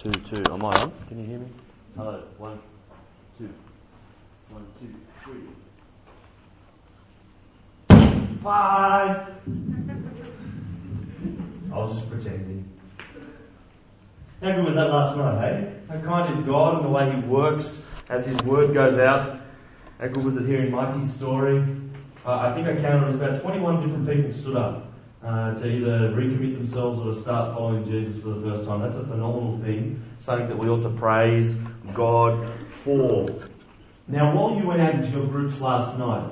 2, 2. Am I on? Can you hear me? Hello. 1, 2. 1, 2, 3. 5. I was just pretending. How good was that last night, hey? How kind is God and the way He works as His word goes out? How good was it hearing Mighty's story? I think I counted about 21 different people stood up to either recommit themselves or to start following Jesus for the first time. That's a phenomenal thing, something that we ought to praise God for. Now, while you went out into your groups last night,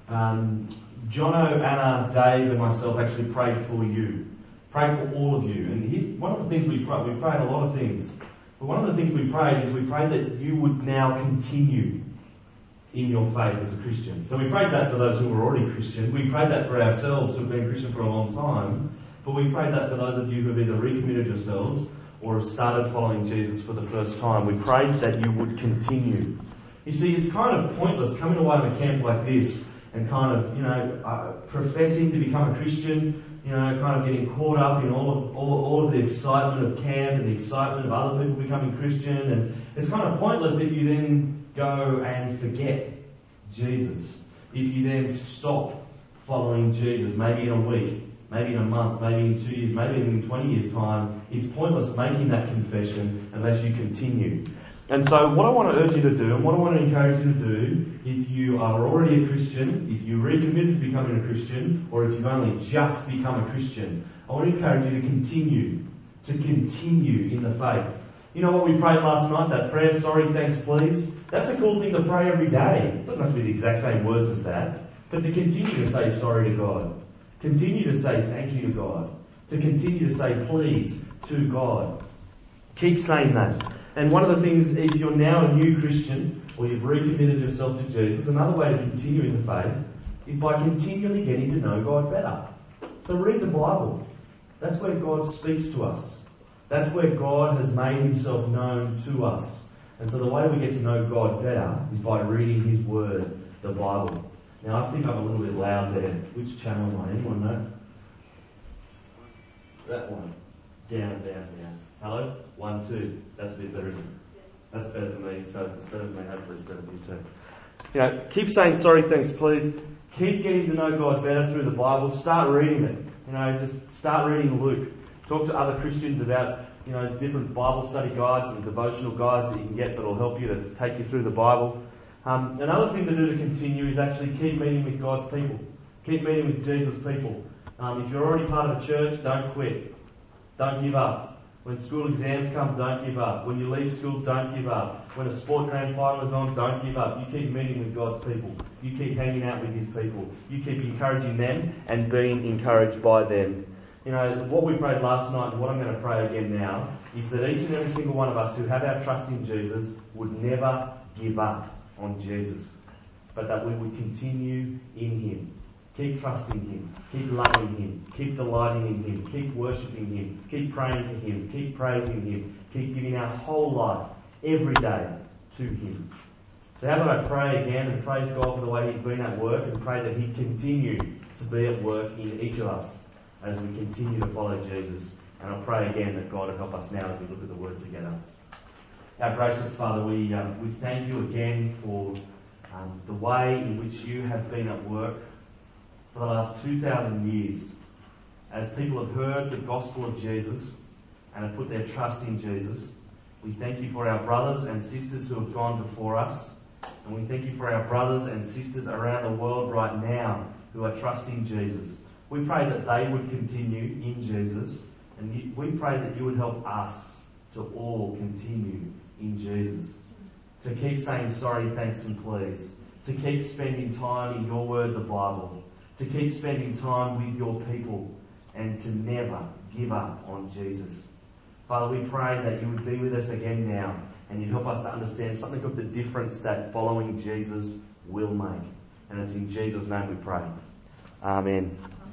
Jono, Anna, Dave and myself actually prayed for you. Prayed for all of you. And one of the things we prayed a lot of things. But one of the things we prayed is we prayed that you would now continue in your faith as a Christian. So we prayed that for those who were already Christian. We prayed that for ourselves who have been Christian for a long time. But we prayed that for those of you who have either recommitted yourselves or have started following Jesus for the first time. We prayed that you would continue. You see, it's kind of pointless coming away from a camp like this and kind of, professing to become a Christian, kind of getting caught up in all of the excitement of camp and the excitement of other people becoming Christian. And it's kind of pointless if you then go and forget Jesus. If you then stop following Jesus, maybe in a week, maybe in a month, maybe in 2 years, maybe in 20 years' time, it's pointless making that confession unless you continue. And so what I want to urge you to do, and what I want to encourage you to do, if you are already a Christian, if you're recommitted to becoming a Christian, or if you've only just become a Christian, I want to encourage you to continue in the faith. You know what we prayed last night, that prayer, sorry, thanks, please? That's a cool thing to pray every day. It doesn't have to be the exact same words as that, but to continue to say sorry to God. Continue to say thank you to God. To continue to say please to God. Keep saying that. And one of the things, if you're now a new Christian, or you've recommitted yourself to Jesus, another way to continue in the faith is by continually getting to know God better. So read the Bible. That's where God speaks to us. That's where God has made Himself known to us. And so the way we get to know God better is by reading His Word, the Bible. Now I think I'm a little bit loud there. Which channel am I in? Anyone know? That one. Down. Hello? 1, 2. That's a bit better, isn't it? That's better for me, so if it's better for me, hopefully it's better for you too. Keep saying sorry, thanks, please. Keep getting to know God better through the Bible. Start reading it. Just start reading Luke. Talk to other Christians about, different Bible study guides and devotional guides that you can get that will help you to take you through the Bible. Another thing to do to continue is actually keep meeting with God's people. Keep meeting with Jesus' people. If you're already part of a church, don't quit. Don't give up. When school exams come, don't give up. When you leave school, don't give up. When a sport grand final is on, don't give up. You keep meeting with God's people. You keep hanging out with His people. You keep encouraging them and being encouraged by them. What we prayed last night and what I'm going to pray again now is that each and every single one of us who have our trust in Jesus would never give up on Jesus, but that we would continue in Him. Keep trusting Him, keep loving Him, keep delighting in Him, keep worshipping Him, keep praying to Him, keep praising Him, keep giving our whole life, every day, to Him. So how about I pray again and praise God for the way He's been at work and pray that He'd continue to be at work in each of us as we continue to follow Jesus. And I'll pray again that God will help us now as we look at the Word together. Our gracious Father, we thank You again for the way in which You have been at work for the last 2,000 years. As people have heard the gospel of Jesus and have put their trust in Jesus, we thank You for our brothers and sisters who have gone before us. And we thank You for our brothers and sisters around the world right now who are trusting Jesus. We pray that they would continue in Jesus, and we pray that You would help us to all continue in Jesus. To keep saying sorry, thanks and please. To keep spending time in Your Word, the Bible. To keep spending time with Your people, and to never give up on Jesus. Father, we pray that You would be with us again now, and You'd help us to understand something of the difference that following Jesus will make. And it's in Jesus' name we pray. Amen.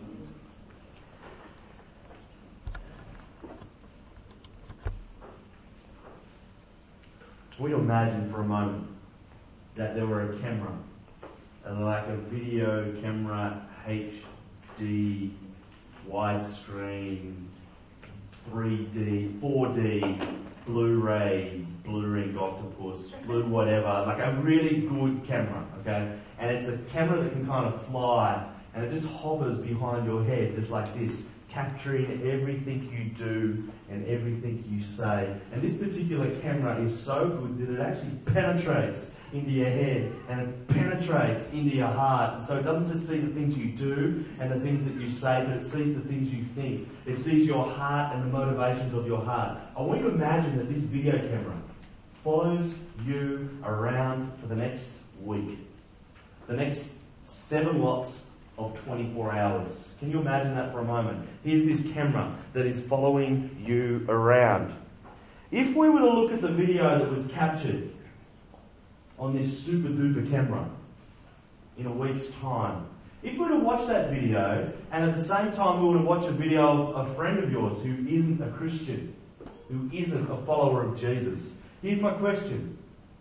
We imagine for a moment that there were a camera, like a video camera, HD, widescreen, 3D, 4D, Blu-ray Octopus, Blue whatever, like a really good camera, okay? And it's a camera that can kind of fly, and it just hovers behind your head, just like this, capturing everything you do and everything you say. And this particular camera is so good that it actually penetrates into your head and it penetrates into your heart. And so it doesn't just see the things you do and the things that you say, but it sees the things you think. It sees your heart and the motivations of your heart. I want you to imagine that this video camera follows you around for the next week, the next 7 lots of 24 hours. Can you imagine that for a moment? Here's this camera that is following you around. If we were to look at the video that was captured on this super duper camera in a week's time, if we were to watch that video and at the same time we were to watch a video of a friend of yours who isn't a Christian, who isn't a follower of Jesus, here's my question.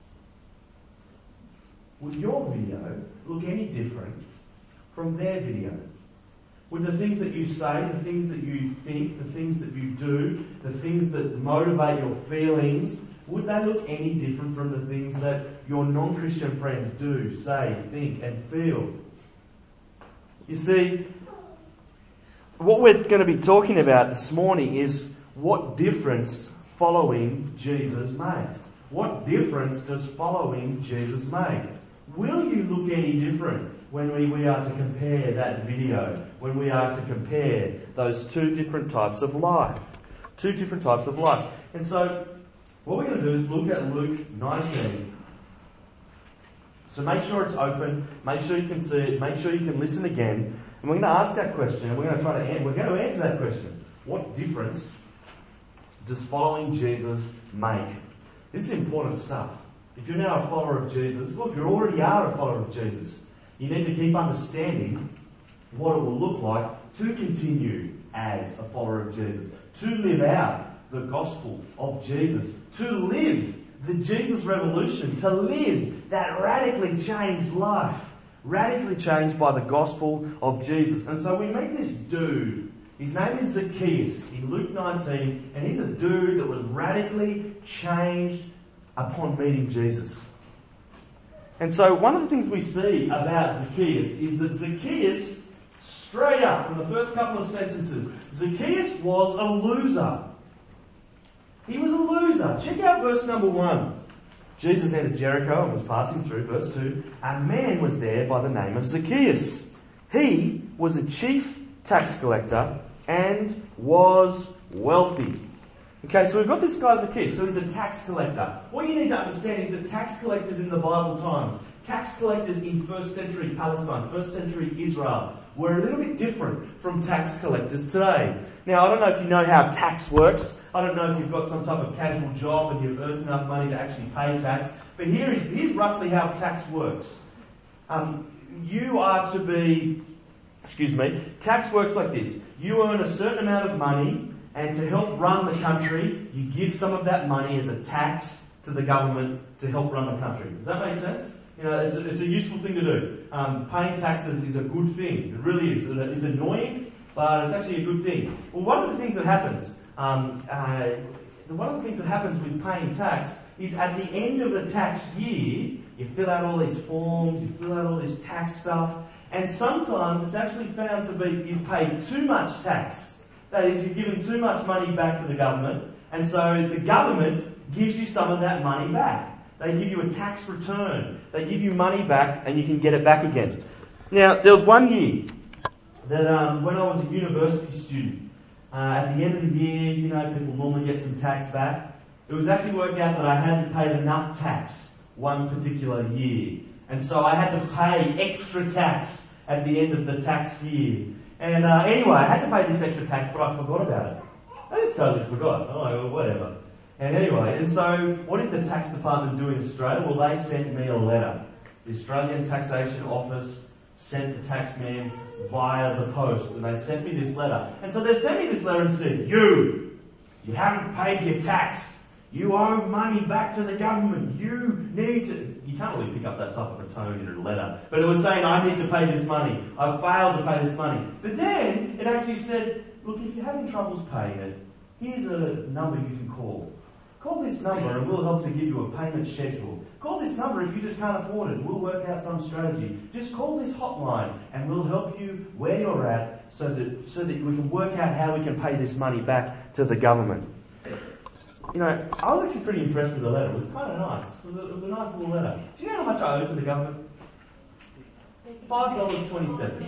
Would your video look any different from their video? Would the things that you say, the things that you think, the things that you do, the things that motivate your feelings, would they look any different from the things that your non-Christian friends do, say, think and feel? You see, what we're going to be talking about this morning is what difference following Jesus makes. What difference does following Jesus make? Will you look any different when we are to compare that video, when we are to compare those two different types of life? Two different types of life. And so, what we're going to do is look at Luke 19. So make sure it's open, make sure you can see it, make sure you can listen again, and we're going to ask that question, and we're going to answer that question. What difference does following Jesus make? This is important stuff. If you're now a follower of Jesus, well, if you already are a follower of Jesus, you need to keep understanding what it will look like to continue as a follower of Jesus, to live out the gospel of Jesus, to live the Jesus revolution, to live that radically changed life, radically changed by the gospel of Jesus. And so we meet this dude. His name is Zacchaeus in Luke 19, and he's a dude that was radically changed upon meeting Jesus. And so one of the things we see about Zacchaeus is that Zacchaeus, straight up from the first couple of sentences, Zacchaeus was a loser. He was a loser. Check out verse number 1. Jesus entered Jericho and was passing through. Verse 2, a man was there by the name of Zacchaeus. He was a chief tax collector and was wealthy. Okay, so we've got this guy Zacchaeus, so he's a tax collector. What you need to understand is that tax collectors in the Bible times, tax collectors in first century Palestine, first century Israel, were a little bit different from tax collectors today. Now, I don't know if you know how tax works. I don't know if you've got some type of casual job and you've earned enough money to actually pay tax. But here's roughly how tax works. Tax works like this. You earn a certain amount of money, and to help run the country, you give some of that money as a tax to the government to help run the country. Does that make sense? You know, it's a useful thing to do. Paying taxes is a good thing. It really is. It's annoying, but it's actually a good thing. Well, one of the things that happens with paying tax is at the end of the tax year, you fill out all these forms, you fill out all this tax stuff, and sometimes it's actually found to be you've paid too much tax. That is, you've given too much money back to the government, and so the government gives you some of that money back. They give you a tax return. They give you money back, and you can get it back again. Now, there was one year that when I was a university student, at the end of the year, you know, people normally get some tax back. It was actually worked out that I hadn't paid enough tax one particular year. And so I had to pay extra tax at the end of the tax year. And anyway, I had to pay this extra tax, but I forgot about it. I just totally forgot. Oh, well, whatever. And anyway, and so what did the tax department do in Australia? Well, they sent me a letter. The Australian Taxation Office sent the taxman via the post, and they sent me this letter. And so they sent me this letter and said, you haven't paid your tax. You owe money back to the government. You need to... You can't really pick up that type of a tone in a letter. But it was saying, I need to pay this money. I failed to pay this money. But then it actually said, look, if you're having troubles paying it, here's a number you can call. Call this number and we'll help to give you a payment schedule. Call this number if you just can't afford it. We'll work out some strategy. Just call this hotline and we'll help you where you're at so that we can work out how we can pay this money back to the government. You know, I was actually pretty impressed with the letter. It was kind of nice. It was a nice little letter. Do you know how much I owe to the government? $5.27.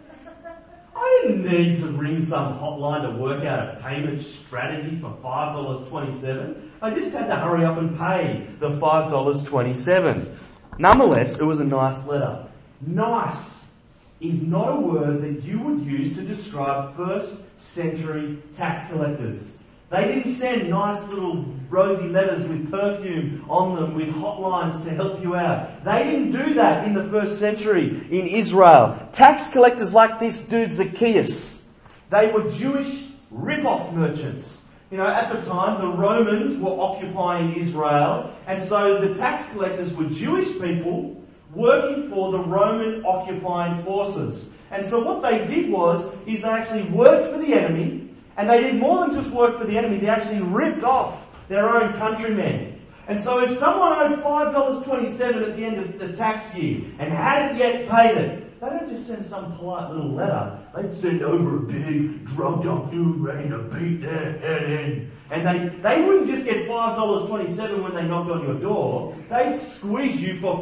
I didn't need to ring some hotline to work out a payment strategy for $5.27. I just had to hurry up and pay the $5.27. Nonetheless, it was a nice letter. Nice is not a word that you would use to describe first century tax collectors. They didn't send nice little rosy letters with perfume on them, with hotlines to help you out. They didn't do that in the first century in Israel. Tax collectors like this dude Zacchaeus, they were Jewish rip-off merchants. You know, at the time, the Romans were occupying Israel, and so the tax collectors were Jewish people working for the Roman occupying forces. And so what they did is they actually worked for the enemy. And they did more than just work for the enemy, they actually ripped off their own countrymen. And so if someone owed $5.27 at the end of the tax year and hadn't yet paid it, they don't just send some polite little letter. They'd send over a big, drugged-up dude ready to beat their head in. And they wouldn't just get $5.27 when they knocked on your door. They'd squeeze you for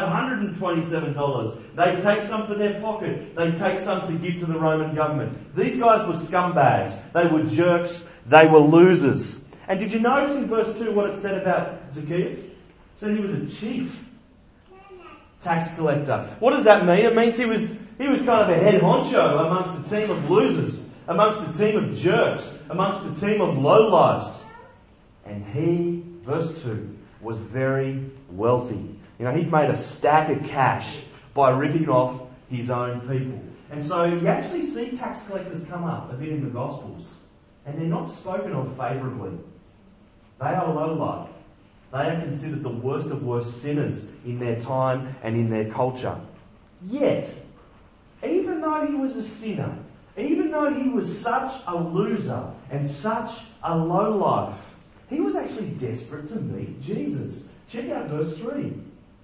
$527. They'd take some for their pocket. They'd take some to give to the Roman government. These guys were scumbags. They were jerks. They were losers. And did you notice in verse 2 what it said about Zacchaeus? It said he was a chief tax collector. What does that mean? It means he was kind of a head honcho amongst a team of losers, amongst a team of jerks, amongst a team of lowlifes. And he, verse 2, was very wealthy. You know, he'd made a stack of cash by ripping off his own people. And so you actually see tax collectors come up a bit in the Gospels. And they're not spoken of favourably. They are lowlife. They are considered the worst of worst sinners in their time and in their culture. Yet, even though he was a sinner, even though he was such a loser and such a lowlife, he was actually desperate to meet Jesus. Check out verse 3.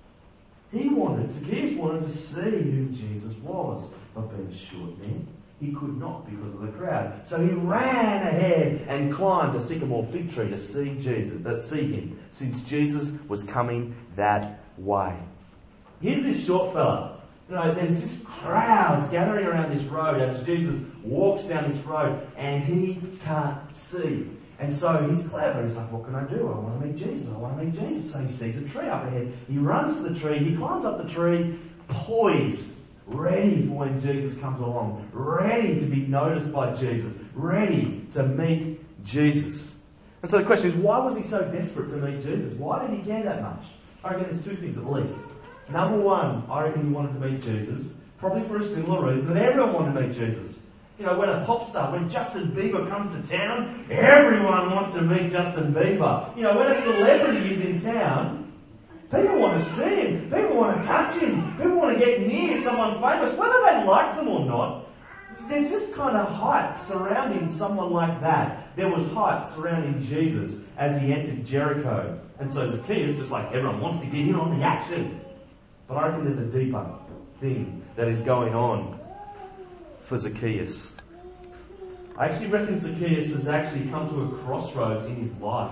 Zacchaeus wanted to see who Jesus was, but being a short man, he could not because of the crowd. So he ran ahead and climbed a sycamore fig tree to see him, since Jesus was coming that way. Here's this short fella. You know, there's just crowds gathering around this road as Jesus walks down this road, and he can't see. And so he's clever. He's like, what can I do? I want to meet Jesus. So he sees a tree up ahead. He runs to the tree. He climbs up the tree, poised, ready for when Jesus comes along, ready to be noticed by Jesus, ready to meet Jesus. And so the question is, why was he so desperate to meet Jesus? Why did he care that much? I reckon there's two things at least. Number one, I reckon he wanted to meet Jesus, probably for a similar reason that everyone wanted to meet Jesus. You know, when a pop star, when Justin Bieber comes to town, everyone wants to meet Justin Bieber. You know, when a celebrity is in town, people want to see him. People want to touch him. People want to get near someone famous, whether they like them or not. There's just kind of hype surrounding someone like that. There was hype surrounding Jesus as he entered Jericho. And so Zacchaeus, just like everyone wants to get in on the action. But I reckon there's a deeper thing that is going on for Zacchaeus. I actually reckon Zacchaeus has actually come to a crossroads in his life.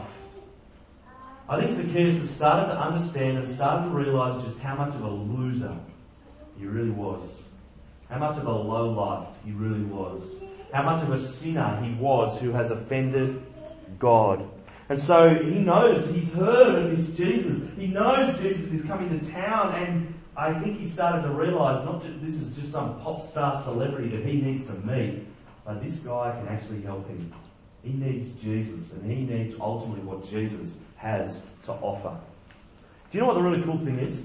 I think Zacchaeus has started to understand and started to realise just how much of a loser he really was. How much of a lowlife he really was. How much of a sinner he was who has offended God. And so he knows, he's heard of this Jesus. He knows Jesus is coming to town, and I think he started to realise not that this is just some pop star celebrity that he needs to meet, but this guy can actually help him. He needs Jesus, and he needs ultimately what Jesus has to offer. Do you know what the really cool thing is?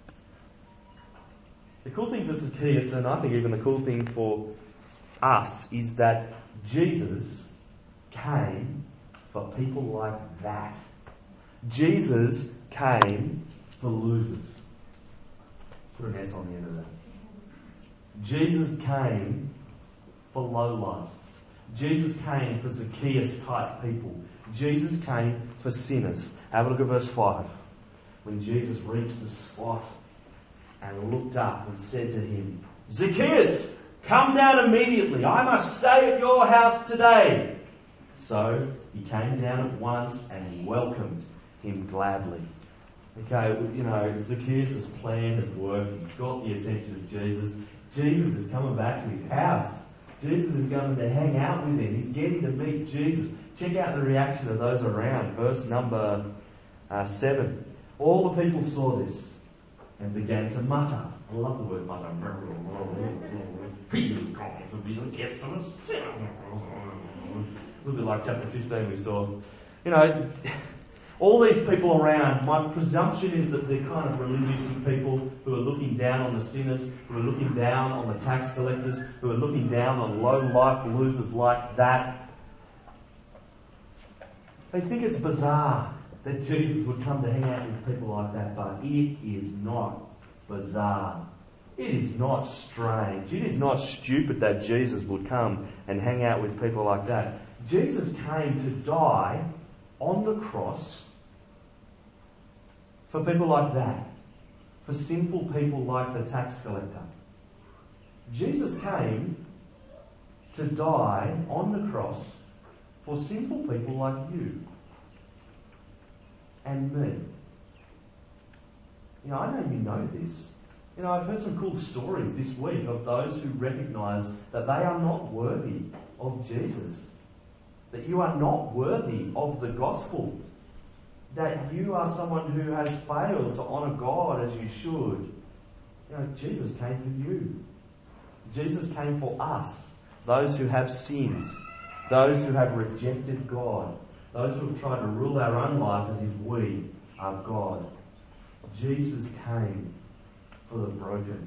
The cool thing for Zacchaeus, and I think even the cool thing for us, is that Jesus came for people like that. Jesus came for losers. Put an S on the end of that. Jesus came for lowlifes. Jesus came for Zacchaeus-type people. Jesus came for sinners. Have a look at verse 5. When Jesus reached the spot and looked up and said to him, "Zacchaeus, come down immediately. I must stay at your house today." So he came down at once and welcomed him gladly. Okay, Zacchaeus' plan has worked. He's got the attention of Jesus. Jesus is coming back to his house. Jesus is going to hang out with him. He's getting to meet Jesus. Check out the reaction of those around. Verse number 7. All the people saw this and began to mutter. I love the word mutter. He was coming to be the guest of a sinner. A little bit like chapter 15 we saw. All these people around, my presumption is that they're kind of religious people who are looking down on the sinners, who are looking down on the tax collectors, who are looking down on low-life losers like that. They think it's bizarre that Jesus would come to hang out with people like that, but it is not bizarre. It is not strange. It is not stupid that Jesus would come and hang out with people like that. Jesus came to die on the cross for people like that, for sinful people like the tax collector. Jesus came to die on the cross for sinful people like you and me. I know you know this. I've heard some cool stories this week of those who recognise that they are not worthy of Jesus, that you are not worthy of the gospel, that you are someone who has failed to honour God as you should. Jesus came for you. Jesus came for us, those who have sinned, those who have rejected God, those who have tried to rule our own life as if we are God. Jesus came for the broken.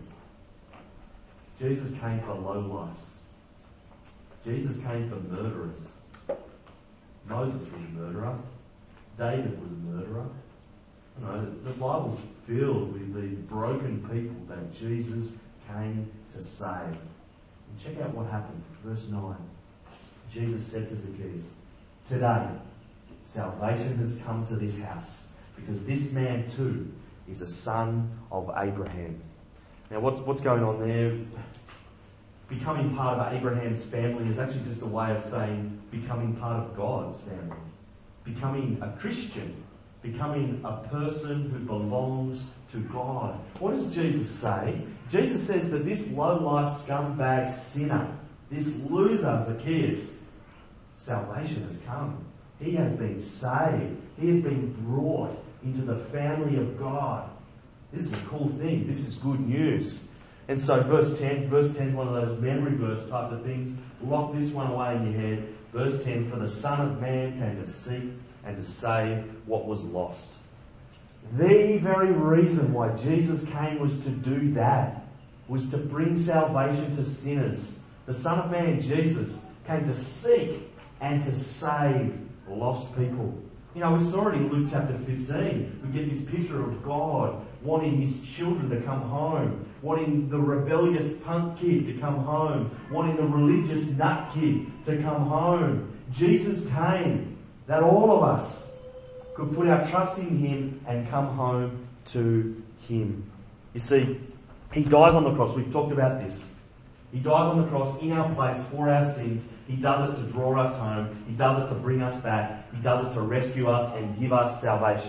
Jesus came for lowlifes. Jesus came for murderers. Moses was a murderer. David was a murderer. The Bible's filled with these broken people that Jesus came to save. And check out what happened. Verse 9. Jesus said to Zacchaeus, "Today, salvation has come to this house, because this man too is a son of Abraham." Now, what's going on there? Becoming part of Abraham's family is actually just a way of saying becoming part of God's family. Becoming a Christian. Becoming a person who belongs to God. What does Jesus say? Jesus says that this low-life scumbag sinner, this loser Zacchaeus, salvation has come. He has been saved. He has been brought into the family of God. This is a cool thing. This is good news. And so verse 10 is one of those memory verse type of things. Lock this one away in your head. Verse 10, "For the Son of Man came to seek and to save what was lost." The very reason why Jesus came was to do that, was to bring salvation to sinners. The Son of Man, Jesus, came to seek and to save lost people. We saw it in Luke chapter 15. We get this picture of God wanting his children to come home, wanting the rebellious punk kid to come home, wanting the religious nut kid to come home. Jesus came that all of us could put our trust in him and come home to him. You see, he dies on the cross. We've talked about this. He dies on the cross in our place for our sins. He does it to draw us home. He does it to bring us back. He does it to rescue us and give us salvation.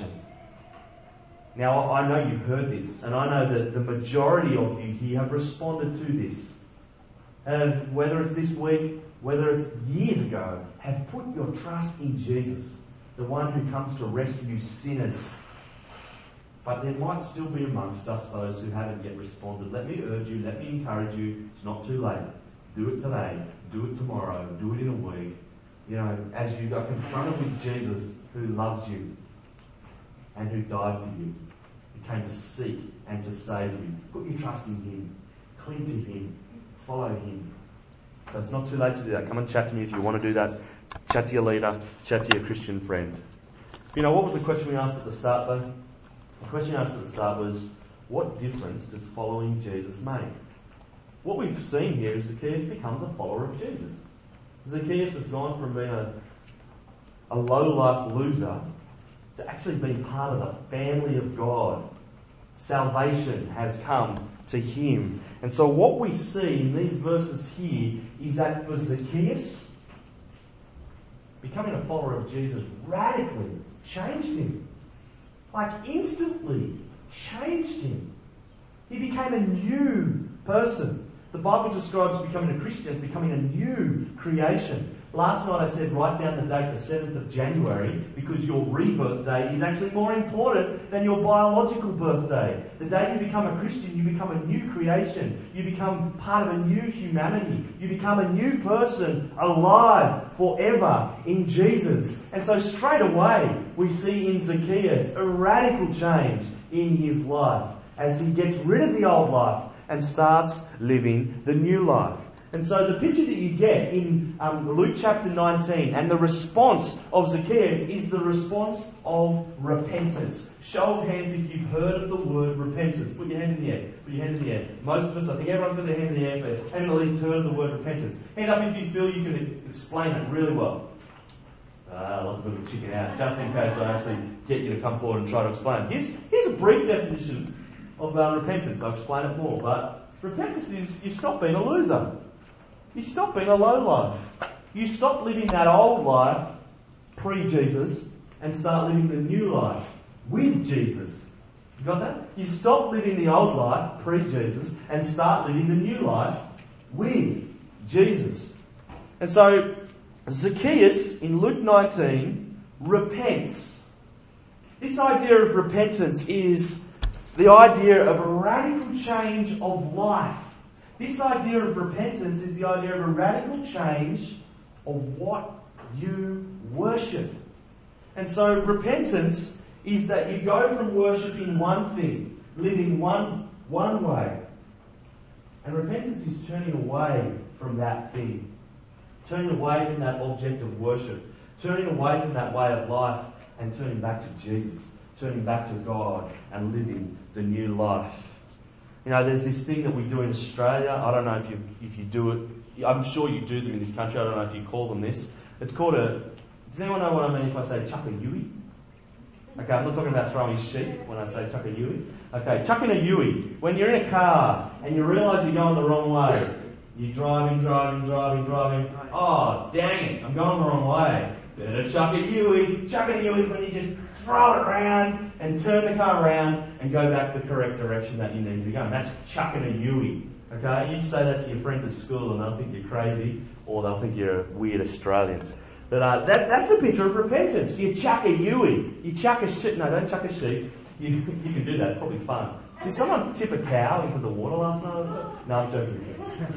Now, I know you've heard this, and I know that the majority of you here have responded to this. And whether it's this week, whether it's years ago, have put your trust in Jesus, the one who comes to rescue sinners. But there might still be amongst us those who haven't yet responded. Let me urge you, let me encourage you, it's not too late. Do it today, do it tomorrow, do it in a week. As you are confronted with Jesus, who loves you and who died for you. He came to seek and to save you. Put your trust in him. Cling to him. Follow him. So it's not too late to do that. Come and chat to me if you want to do that. Chat to your leader. Chat to your Christian friend. What was the question we asked at the start though? The question we asked at the start was, what difference does following Jesus make? What we've seen here is Zacchaeus becomes a follower of Jesus. Zacchaeus has gone from being a low-life loser to actually being part of the family of God. Salvation has come to him. And so what we see in these verses here is that for Zacchaeus, becoming a follower of Jesus radically changed him. Like instantly changed him. He became a new person. The Bible describes becoming a Christian as becoming a new creation. Last night I said write down the date, the 7th of January, because your rebirth day is actually more important than your biological birthday. The day you become a Christian, you become a new creation. You become part of a new humanity. You become a new person, alive forever in Jesus. And so straight away we see in Zacchaeus a radical change in his life as he gets rid of the old life and starts living the new life. And so the picture that you get in Luke chapter 19 and the response of Zacchaeus is the response of repentance. Show of hands if you've heard of the word repentance. Put your hand in the air. Put your hand in the air. Most of us, I think everyone's got their hand in the air, but haven't at least heard of the word repentance. Hand up if you feel you can explain it really well. Lots of people chicken out, just in case I actually get you to come forward and try to explain. Here's a brief definition of repentance. I'll explain it more. But repentance is you stop being a loser. You stop being a low life. You stop living that old life pre-Jesus and start living the new life with Jesus. You got that? You stop living the old life pre-Jesus and start living the new life with Jesus. And so Zacchaeus in Luke 19 repents. This idea of repentance is the idea of a radical change of life. This idea of repentance is the idea of a radical change of what you worship. And so repentance is that you go from worshipping one thing, living one way. And repentance is turning away from that thing. Turning away from that object of worship. Turning away from that way of life and turning back to Jesus. Turning back to God and living the new life. You know, there's this thing that we do in Australia. I don't know if you do it. I'm sure you do them in this country. I don't know if you call them this. It's called does anyone know what I mean if I say chuck a yui? Okay, I'm not talking about throwing sheep when I say chuck a yui. Okay, chucking a yui. When you're in a car and you realise you're going the wrong way. You're driving. Oh, dang it, I'm going the wrong way. Better chuck a yui. Chucking a yui is when you just throw it around and turn the car around and go back the correct direction that you need to be going. That's chucking a yui. Okay, you say that to your friends at school and they'll think you're crazy or they'll think you're a weird Australian. But that's the picture of repentance. You chuck a yui. You chuck a sheep. No, don't chuck a sheep. You can do that. It's probably fun. Did someone tip a cow into the water last night or so? No, I'm joking.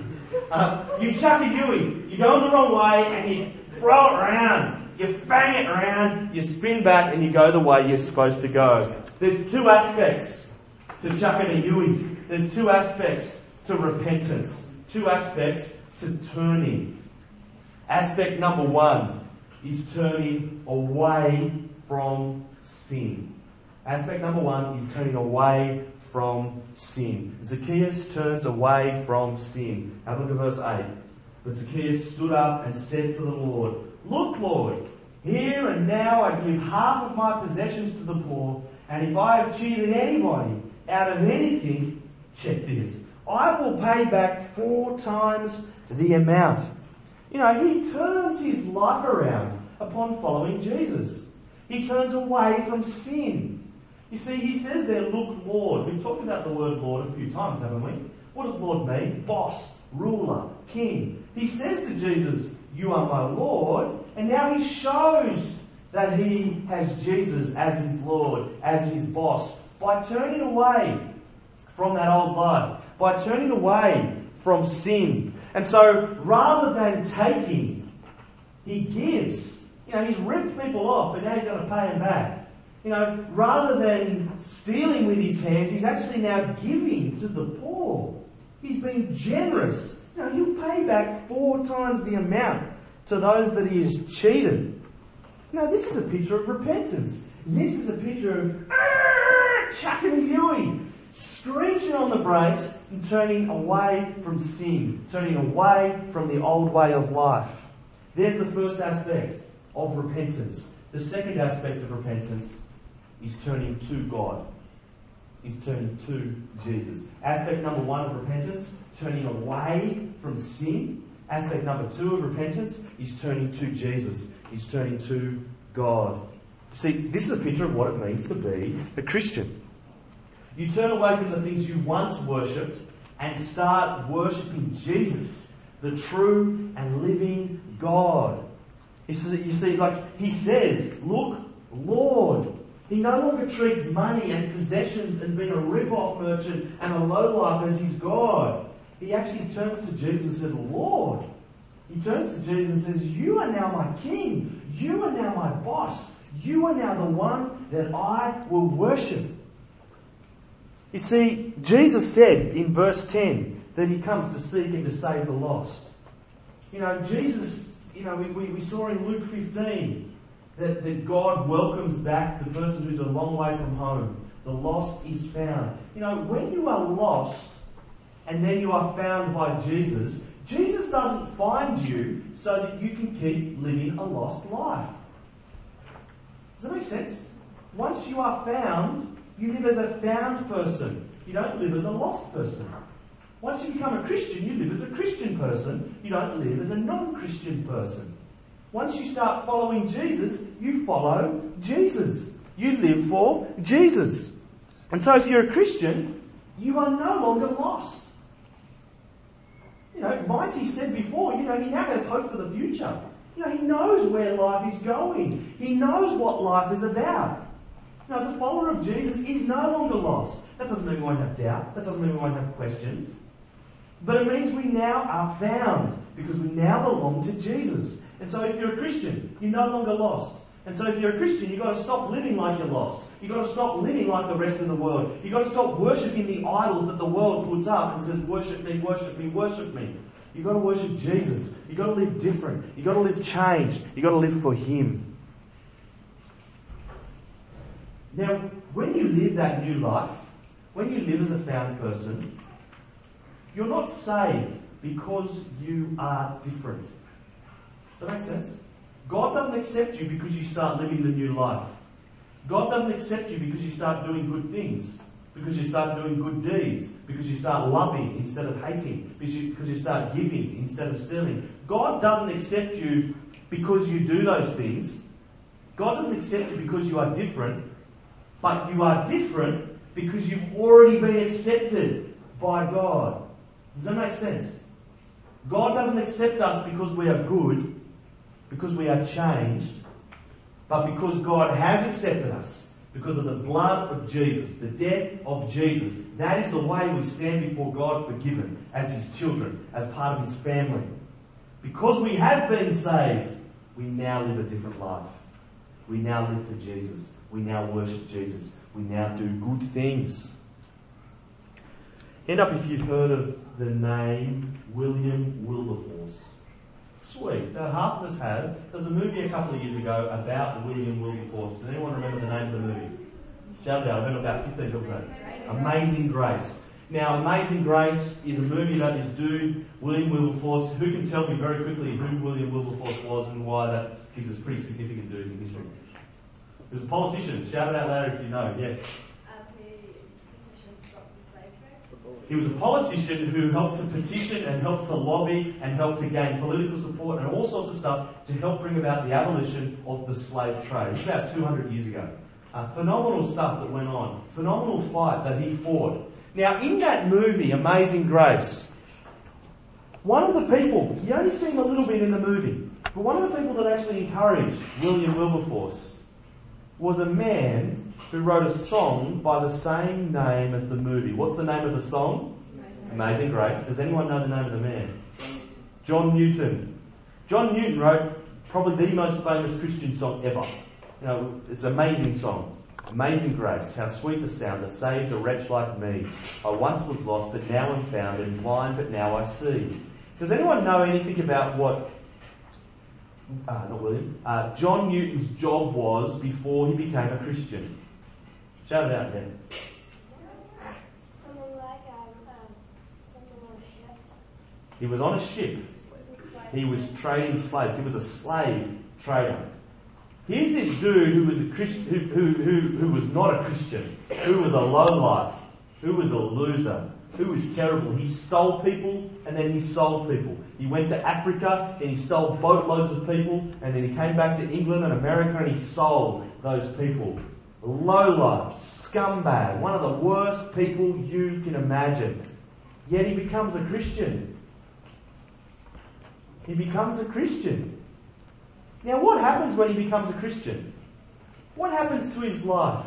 You chuck a yui. You go the wrong way and you throw it around. You bang it around, you spin back and you go the way you're supposed to go. There's two aspects to chucking a yui. There's two aspects to repentance. Two aspects to turning. Aspect number one is turning away from sin. Aspect number one is turning away from sin. Zacchaeus turns away from sin. Have a look at verse 8. But Zacchaeus stood up and said to the Lord, "Look, Lord, here and now I give half of my possessions to the poor, and if I have cheated anybody out of anything, check this, I will pay back 4 times the amount." You know, he turns his life around upon following Jesus. He turns away from sin. You see, he says there, "Look, Lord." We've talked about the word Lord a few times, haven't we? What does Lord mean? Boss, ruler, king. He says to Jesus, "You are my Lord." And now he shows that he has Jesus as his Lord, as his boss, by turning away from that old life, by turning away from sin. And so, rather than taking, he gives. You know, he's ripped people off, but now he's going to pay them back. You know, rather than stealing with his hands, he's actually now giving to the poor. He's being generous. You know, he'll pay back 4 times the amount to those that he has cheated. Now, this is a picture of repentance. This is a picture of chucking a yui, screeching on the brakes and turning away from sin, turning away from the old way of life. There's the first aspect of repentance. The second aspect of repentance is turning to God. Is turning to Jesus. Aspect number one of repentance, turning away from sin. Aspect number two of repentance is turning to Jesus. Is turning to God. See, this is a picture of what it means to be a Christian. You turn away from the things you once worshipped and start worshipping Jesus, the true and living God. You see, like he says, look, Lord. He no longer treats money as possessions and being a rip-off merchant and a lowlife as his God. He actually turns to Jesus and says, Lord. He turns to Jesus and says, you are now my king. You are now my boss. You are now the one that I will worship. You see, Jesus said in verse 10 that he comes to seek and to save the lost. Jesus, we saw in Luke 15 that God welcomes back the person who's a long way from home. The lost is found. When you are lost and then you are found by Jesus, Jesus doesn't find you so that you can keep living a lost life. Does that make sense? Once you are found, you live as a found person. You don't live as a lost person. Once you become a Christian, you live as a Christian person. You don't live as a non-Christian person. Once you start following Jesus, you follow Jesus. You live for Jesus. And so if you're a Christian, you are no longer lost. Mighty said before, he now has hope for the future. He knows where life is going. He knows what life is about. The follower of Jesus is no longer lost. That doesn't mean we won't have doubts. That doesn't mean we won't have questions. But it means we now are found because we now belong to Jesus. And so if you're a Christian, you're no longer lost. And so if you're a Christian, you've got to stop living like you're lost. You've got to stop living like the rest of the world. You've got to stop worshipping the idols that the world puts up and says, worship me, worship me, worship me. You've got to worship Jesus. You've got to live different. You've got to live changed. You've got to live for Him. Now, when you live that new life, when you live as a found person, you're not saved because you are different. Does that make sense? God doesn't accept you because you start living the new life. God doesn't accept you because you start doing good things, because you start doing good deeds, because you start loving instead of hating, because you start giving instead of stealing. God doesn't accept you because you do those things. God doesn't accept you because you are different, but you are different because you've already been accepted by God. Does that make sense? God doesn't accept us because we are good, because we are changed, but because God has accepted us, because of the blood of Jesus, the death of Jesus. That is the way we stand before God forgiven, as His children, as part of His family. Because we have been saved, we now live a different life. We now live for Jesus. We now worship Jesus. We now do good things. End up if you've heard of the name William Wilberforce. Sweet. Now, half of us have. There's a movie a couple of years ago about William Wilberforce. Does anyone remember the name of the movie? Shout it out. I've heard about 15 people say it. Amazing Grace. Now, Amazing Grace is a movie about this dude, William Wilberforce. Who can tell me very quickly who William Wilberforce was and why that he's a pretty significant dude in history? He was a politician. Shout it out loud if you know. Yeah. He was a politician who helped to petition and helped to lobby and helped to gain political support and all sorts of stuff to help bring about the abolition of the slave trade. It's about 200 years ago. Phenomenal stuff that went on. Phenomenal fight that he fought. Now, in that movie, Amazing Grace, one of the people, you only see him a little bit in the movie, but one of the people that actually encouraged William Wilberforce was a man who wrote a song by the same name as the movie. What's the name of the song? Amazing Grace. Does anyone know the name of the man? John Newton. John Newton wrote probably the most famous Christian song ever. It's an amazing song. Amazing Grace, how sweet the sound that saved a wretch like me. I once was lost, but now am found, and blind, but now I see. Does anyone know anything about what John Newton's job was before he became a Christian? Shout it out then. Something on a ship. He was on a ship. he was trading slaves. He was a slave trader. Here's this dude who was a Christian, who was not a Christian, who was a lowlife, who was a loser, who was terrible. He stole people and then he sold people. He went to Africa and he stole boatloads of people, and then he came back to England and America and he sold those people. Lowlife, scumbag, one of the worst people you can imagine. Yet he becomes a Christian. He becomes a Christian. Now, what happens when he becomes a Christian? What happens to his life?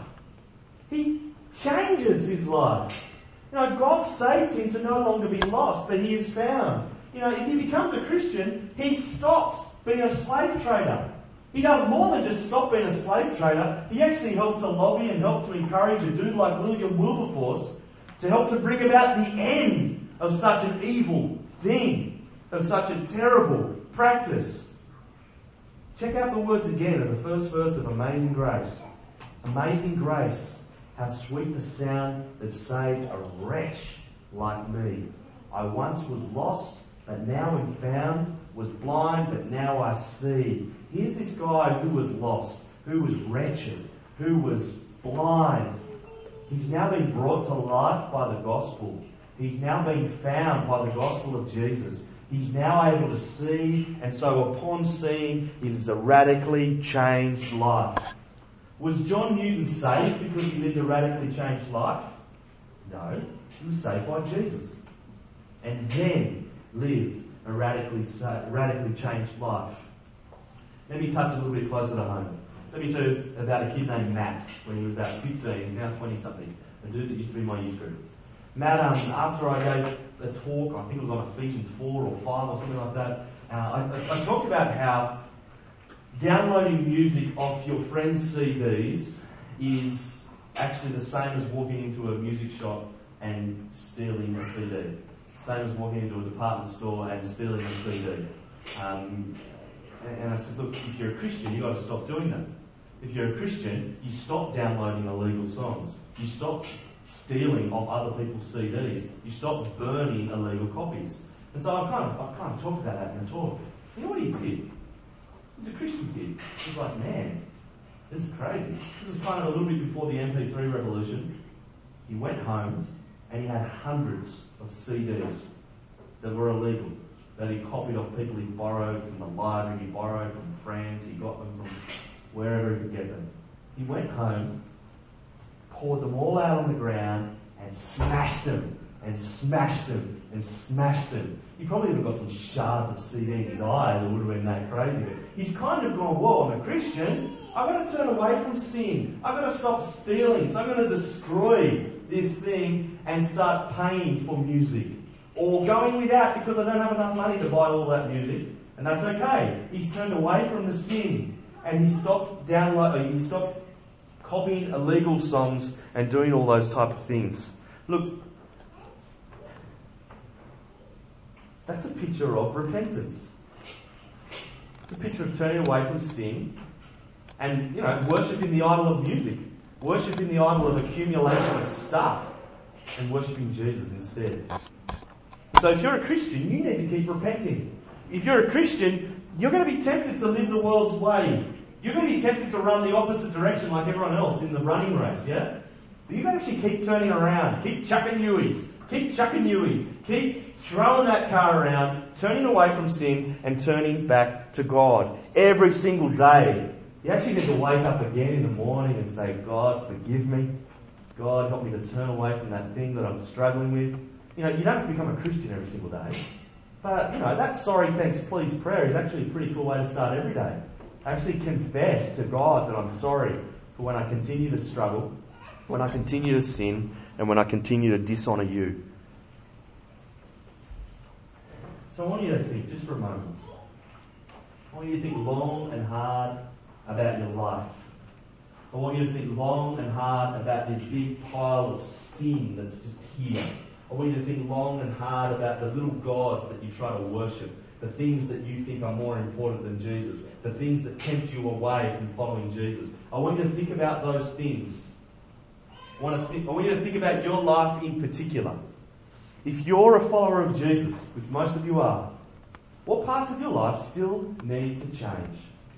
He changes his life. God saved him to no longer be lost, but he is found. If he becomes a Christian, he stops being a slave trader. He does more than just stop being a slave trader. He actually helped to lobby and helped to encourage a dude like William Wilberforce to help to bring about the end of such an evil thing, of such a terrible practice. Check out the words again of the first verse of Amazing Grace. Amazing grace, how sweet the sound that saved a wretch like me. I once was lost, but now am found, was blind, but now I see. Here's this guy who was lost, who was wretched, who was blind. He's now been brought to life by the gospel. He's now been found by the gospel of Jesus. He's now able to see, and so upon seeing, he lives a radically changed life. Was John Newton saved because he lived a radically changed life? No, he was saved by Jesus. And then lived a radically changed life. Let me touch a little bit closer to home. Let me tell you about a kid named Matt when he was about 15. He's now 20-something. A dude that used to be in my youth group. Matt, after I gave a talk, I think it was on Ephesians 4 or 5 or something like that, I talked about how downloading music off your friend's CDs is actually the same as walking into a music shop and stealing a CD. Same as walking into a department store and stealing a CD. And I said, look, if you're a Christian, you've got to stop doing that. If you're a Christian, you stop downloading illegal songs. You stop stealing off other people's CDs. You stop burning illegal copies. And so I kind of talked about that in the talk. You know what he did? He was a Christian kid. He was like, man, this is crazy. This is kind of a little bit before the MP3 revolution. He went home and he had hundreds of CDs that were illegal, that he copied off people he borrowed from the library, he borrowed from friends, he got them from wherever he could get them. He went home, poured them all out on the ground, and smashed them, and smashed them, and smashed them. He probably would have got some shards of CD in his eyes, it would have been that crazy. But he's kind of gone, whoa, I'm a Christian, I've got to turn away from sin, I've got to stop stealing, so I'm going to destroy this thing and start paying for music. Or going without because I don't have enough money to buy all that music. And that's okay. He's turned away from the sin and he stopped copying illegal songs and doing all those type of things. Look, that's a picture of repentance. It's a picture of turning away from sin and, worshipping the idol of music, worshipping the idol of accumulation of stuff, and worshipping Jesus instead. So if you're a Christian, you need to keep repenting. If you're a Christian, you're going to be tempted to live the world's way. You're going to be tempted to run the opposite direction like everyone else in the running race, yeah? But you've got to actually keep turning around. Keep chucking Uis. Keep throwing that car around, turning away from sin and turning back to God. Every single day. You actually need to wake up again in the morning and say, God, forgive me. God, help me to turn away from that thing that I'm struggling with. You don't have to become a Christian every single day. But, that sorry, thanks, please prayer is actually a pretty cool way to start every day. Actually confess to God that I'm sorry for when I continue to struggle, when I continue to sin, and when I continue to dishonour you. So I want you to think, just for a moment, I want you to think long and hard about your life. I want you to think long and hard about this big pile of sin that's just here. I want you to think long and hard about the little gods that you try to worship, the things that you think are more important than Jesus, the things that tempt you away from following Jesus. I want you to think about those things. I want you to think about your life in particular. If you're a follower of Jesus, which most of you are, What parts of your life still need to change?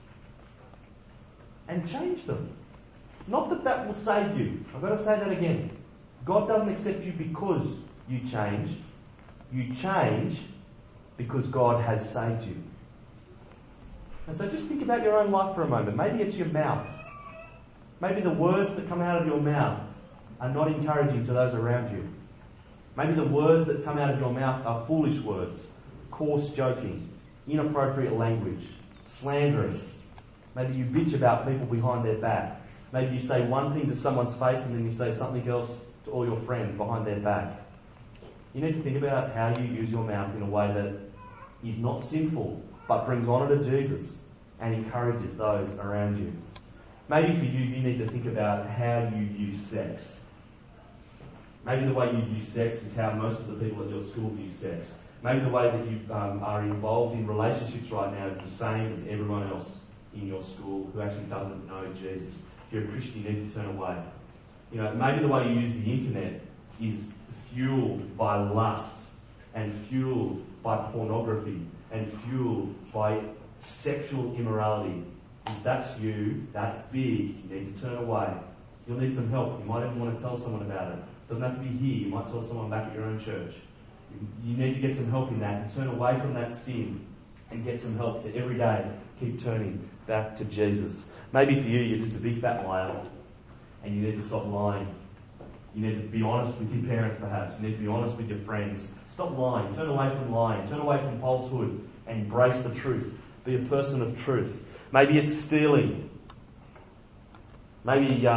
And change them. Not that that will save you. I've got to say that again. God doesn't accept you because you change. You change because God has saved you. And so just think about your own life for a moment. Maybe it's your mouth. Maybe the words that come out of your mouth are not encouraging to those around you. Maybe the words that come out of your mouth are foolish words, coarse joking, inappropriate language, slanderous. Maybe you bitch about people behind their back. Maybe you say one thing to someone's face and then you say something else to all your friends behind their back. You need to think about how you use your mouth in a way that is not sinful, but brings honour to Jesus and encourages those around you. Maybe for you, you need to think about how you view sex. Maybe the way you view sex is how most of the people at your school view sex. Maybe the way that you are involved in relationships right now is the same as everyone else in your school who actually doesn't know Jesus. If you're a Christian, you need to turn away. Maybe the way you use the internet is fueled by lust and fueled by pornography and fueled by sexual immorality. If that's you, that's big. You need to turn away. You'll need some help. You might even want to tell someone about it. It doesn't have to be here. You might tell someone back at your own church. You need to get some help in that and turn away from that sin and get some help to every day keep turning back to Jesus. Maybe for you, you're just a big fat liar and you need to stop lying. You need to be honest with your parents perhaps. You need to be honest with your friends. Stop lying. Turn away from lying. Turn away from falsehood and embrace the truth. Be a person of truth. Maybe it's stealing. Maybe you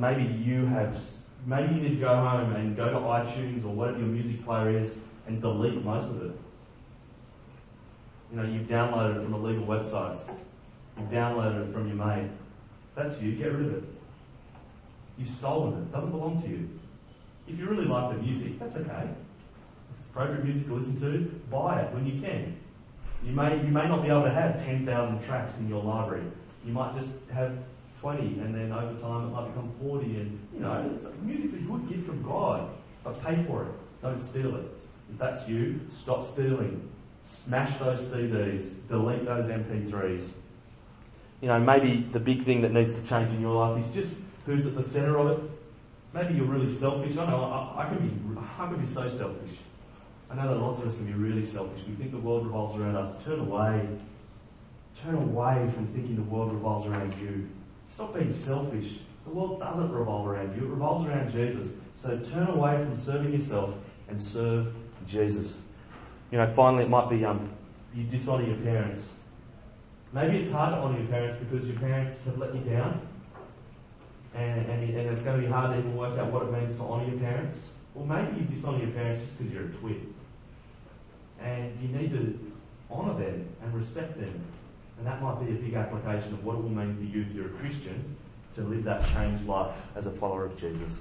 need to go home and go to iTunes or whatever your music player is and delete most of it. You've downloaded it from illegal websites. You've downloaded it from your mate. That's you. Get rid of it. You've stolen it. It doesn't belong to you. If you really like the music, that's okay. If it's appropriate music to listen to, buy it when you can. You may not be able to have 10,000 tracks in your library. You might just have 20, and then over time it might become 40. And music's a good gift from God, but pay for it. Don't steal it. If that's you, stop stealing. Smash those CDs. Delete those MP3s. Maybe the big thing that needs to change in your life is just who's at the centre of it. Maybe you're really selfish. I know I can be so selfish. I know that lots of us can be really selfish. We think the world revolves around us. Turn away. Turn away from thinking the world revolves around you. Stop being selfish. The world doesn't revolve around you. It revolves around Jesus. So turn away from serving yourself and serve Jesus. Finally, it might be you dishonour your parents. Maybe it's hard to honour your parents because your parents have let you down. And it's going to be hard to even work out what it means to honour your parents. Or maybe you dishonour your parents just because you're a twit. And you need to honour them and respect them. And that might be a big application of what it will mean for you if you're a Christian to live that changed life as a follower of Jesus.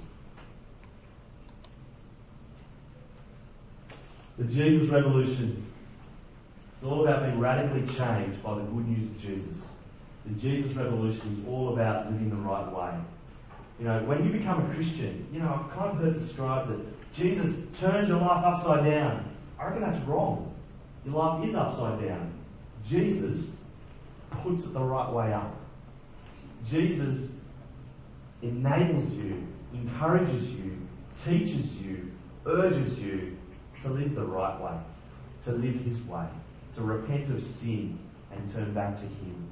The Jesus Revolution. It's all about being radically changed by the good news of Jesus. The Jesus Revolution is all about living the right way. When you become a Christian, I've kind of heard described that Jesus turns your life upside down. I reckon that's wrong. Your life is upside down. Jesus puts it the right way up. Jesus enables you, encourages you, teaches you, urges you to live the right way, to live His way, to repent of sin and turn back to Him.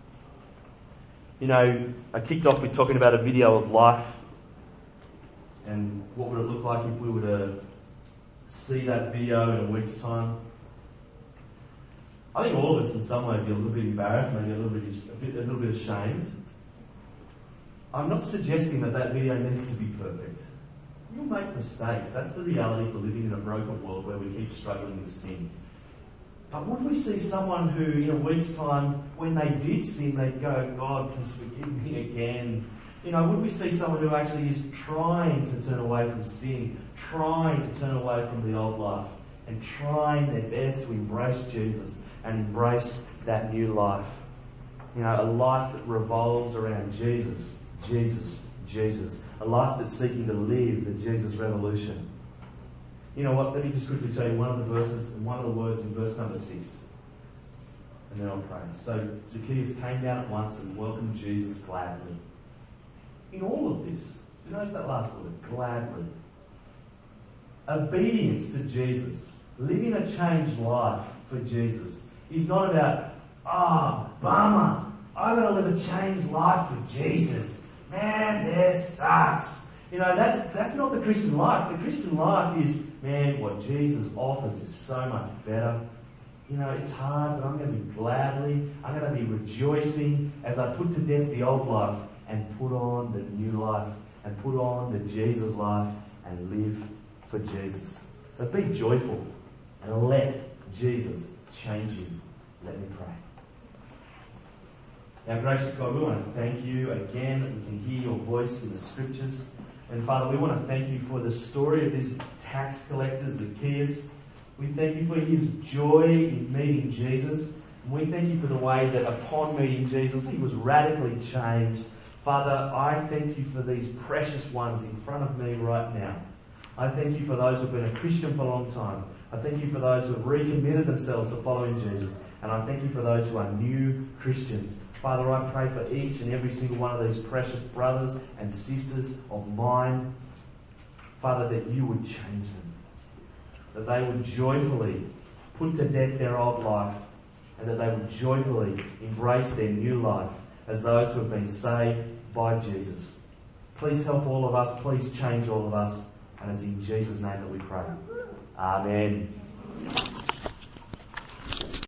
I kicked off with talking about a video of life and what would it look like if we were to see that video in a week's time. I think all of us in some way would be a little bit embarrassed, maybe a little bit ashamed. I'm not suggesting that video needs to be perfect. You'll make mistakes. That's the reality for living in a broken world where we keep struggling with sin. But would we see someone who, in a week's time, when they did sin, they'd go, God, please forgive me again? Would we see someone who actually is trying to turn away from sin, trying to turn away from the old life, and trying their best to embrace Jesus and embrace that new life? A life that revolves around Jesus, Jesus, Jesus. A life that's seeking to live the Jesus Revolution. You know what? Let me just quickly tell you one of the verses and one of the words in verse number 6. and then I'll pray. So Zacchaeus came down at once and welcomed Jesus gladly. In all of this, do you notice that last word? Gladly. Obedience to Jesus, living a changed life for Jesus, is not about, bummer, I've got to live a changed life for Jesus. Man, this sucks. That's not the Christian life. The Christian life is, man, what Jesus offers is so much better. It's hard, but I'm going to be I'm going to be rejoicing as I put to death the old life and put on the new life and put on the Jesus life and live for Jesus. So be joyful and let Jesus change you. Let me pray. Now, gracious God, we want to thank you again that we can hear your voice in the Scriptures. And Father, we want to thank you for the story of this tax collector, Zacchaeus. We thank you for his joy in meeting Jesus. And we thank you for the way that upon meeting Jesus, he was radically changed. Father, I thank you for these precious ones in front of me right now. I thank you for those who have been a Christian for a long time. I thank you for those who have recommitted themselves to following Jesus. And I thank you for those who are new Christians. Father, I pray for each and every single one of these precious brothers and sisters of mine, Father, that you would change them. That they would joyfully put to death their old life and that they would joyfully embrace their new life as those who have been saved by Jesus. Please help all of us. Please change all of us. And it's in Jesus' name that we pray. Amen.